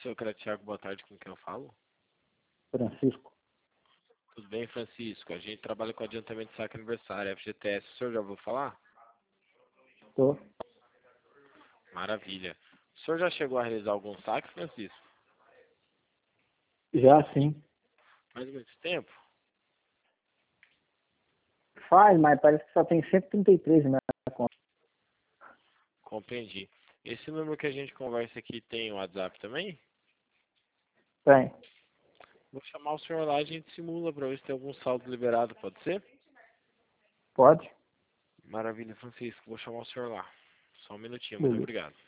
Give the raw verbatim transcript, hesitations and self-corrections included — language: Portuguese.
Seu Tiago, boa tarde, com quem eu falo? Francisco. Tudo bem, Francisco? A gente trabalha com adiantamento de saque aniversário, F G T S. O senhor já ouviu falar? Estou. Maravilha. O senhor já chegou a realizar algum saque, Francisco? Já sim. Faz muito tempo? Faz, mas parece que só tem cento e trinta e três na conta. Compreendi. Esse número que a gente conversa aqui tem o WhatsApp também? Tem. Vou chamar o senhor lá, a gente simula para ver se tem algum saldo liberado, pode ser? Pode? Maravilha, Francisco. Vou chamar o senhor lá. Só um minutinho, muito Beleza. obrigado.